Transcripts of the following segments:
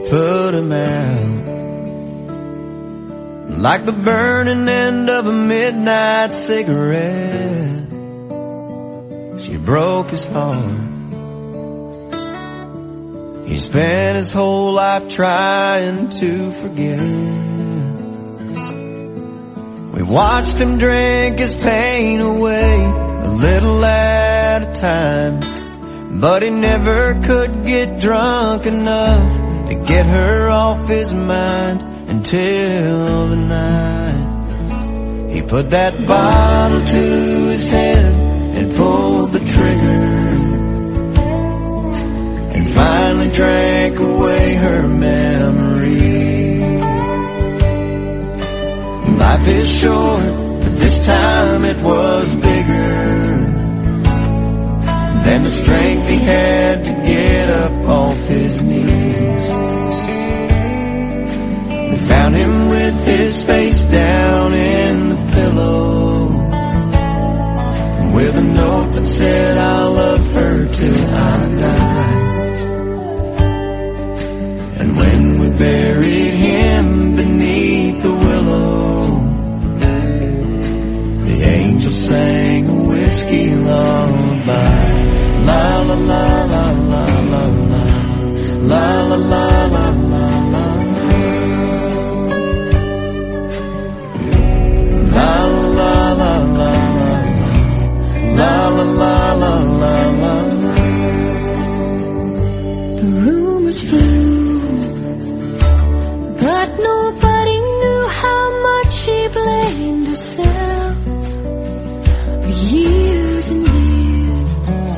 put him out. Like the burning end of a midnight cigarette, she broke his heart. He spent his whole life trying to forget. We watched him drink his pain away, a little at a time, but he never could get drunk enough to get her off his mind until the night he put that bottle to his head and pulled the trigger, and finally drank away her memory. Life is short, but this time it was bigger than the strength he had to get up off his knees. We found him with his face down in the pillow, with a note that said, I'll love her till I die. And when we buried him beneath the willow, the angel sang a whiskey lullaby. La la la la la la la, la la la la la la, la la la la la, la la la la la. The rumors flew, but nobody knew how much she blamed herself for years and years.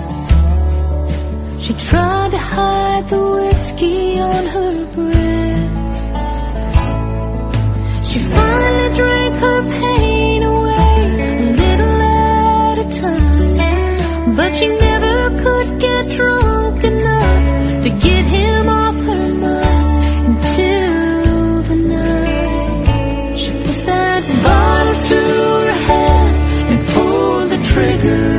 She tried to hide the whiskey on her breath. She finally drank her pain away, a little at a time, but she never could get drunk enough to get him off her mind until the night she put that bottle to her head and pulled the trigger,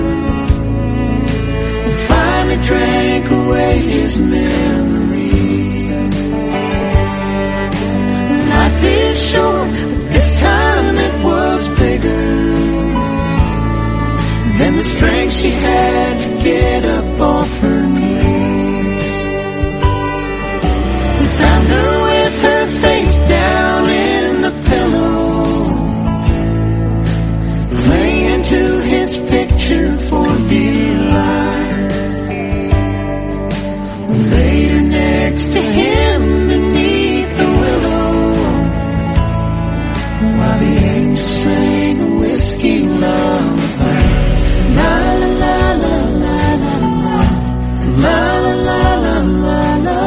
and finally drank away his memory. Life is short, but this time it was bigger than the strength she had to get up off her knees. We found her with her face down in the pillow, clinging to his picture for dear life. We laid her next to him beneath the willow, while the angel sang a whiskey lullaby. La la la la la la la, la la la la la la.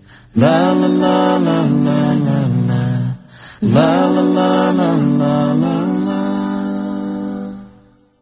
La la la la la la, la la la la la la.